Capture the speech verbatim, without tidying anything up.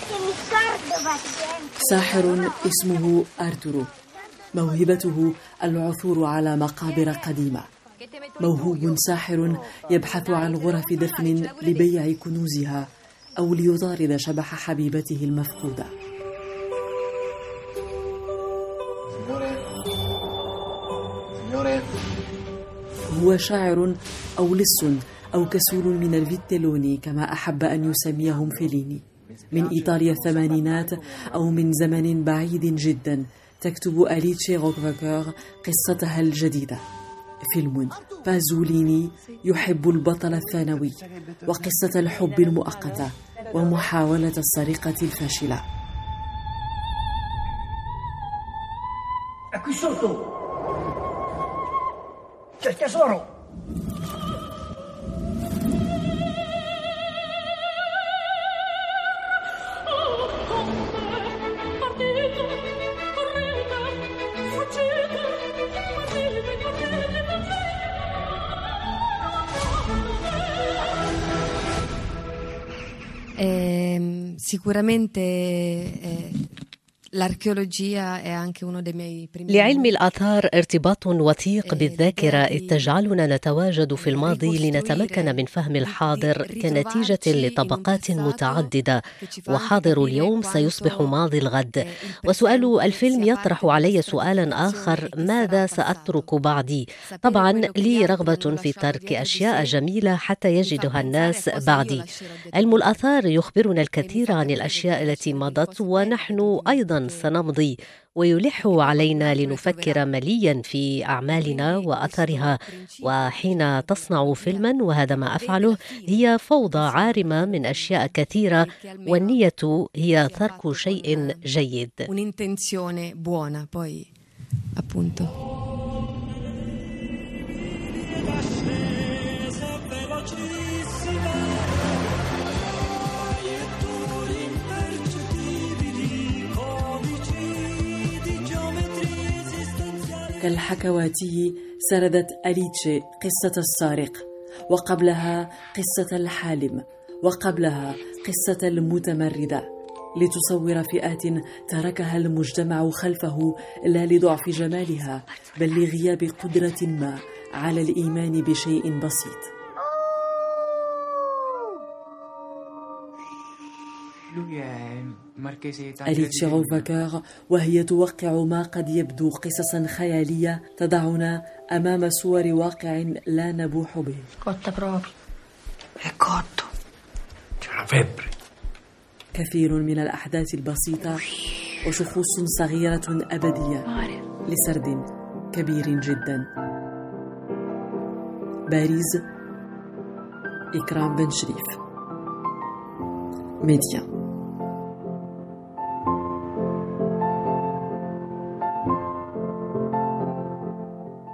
ساحر اسمه أرتورو، موهبته العثور على مقابر قديمة. موهوب ساحر يبحث عن غرف دفن لبيع كنوزها أو ليطارد شبح حبيبته المفقودة. هو شاعر أو لص أو كسول من الفيتيلوني كما أحب أن يسميهم فيليني، من إيطاليا الثمانينات أو من زمن بعيد جدا. تكتب أليتشي روكفاكر قصتها الجديدة، فيلم بازوليني يحب البطل الثانوي وقصة الحب المؤقتة ومحاولة السرقة الفاشلة. Eh, sicuramente eh, l'archeologia è anche uno dei miei primi. لعلم الآثار ارتباط وثيق بالذاكرة إذ تجعلنا نتواجد في الماضي لنتمكن من فهم الحاضر كنتيجة لطبقات متعددة، وحاضر اليوم سيصبح ماضي الغد. وسؤال الفيلم يطرح علي سؤالا آخر: ماذا سأترك بعدي؟ طبعا لي رغبة في ترك أشياء جميلة حتى يجدها الناس بعدي. علم الآثار يخبرنا الكثير عن الأشياء التي مضت ونحن أيضا سنمضي، ويلح علينا لنفكر مليا في أعمالنا وأثرها. وحين تصنع فيلما، وهذا ما أفعله، هي فوضى عارمة من أشياء كثيرة، والنية هي ترك شيء جيد. Un'intenzione buona, poi appunto. كالحكواتي سردت أليتشي قصة السارق، وقبلها قصة الحالم، وقبلها قصة المتمردة، لتصور فئات تركها المجتمع خلفه لا لضعف جمالها بل لغياب قدرة ما على الإيمان بشيء بسيط. أليتشي روكفاكر وهي توقع ما قد يبدو قصصا خيالية تضعنا أمام صور واقع لا نبوح به. كثير من الأحداث البسيطة وشخوص صغيرة أبدية لسرد كبير جدا. باريس، إكرام بن شريف، ميديا.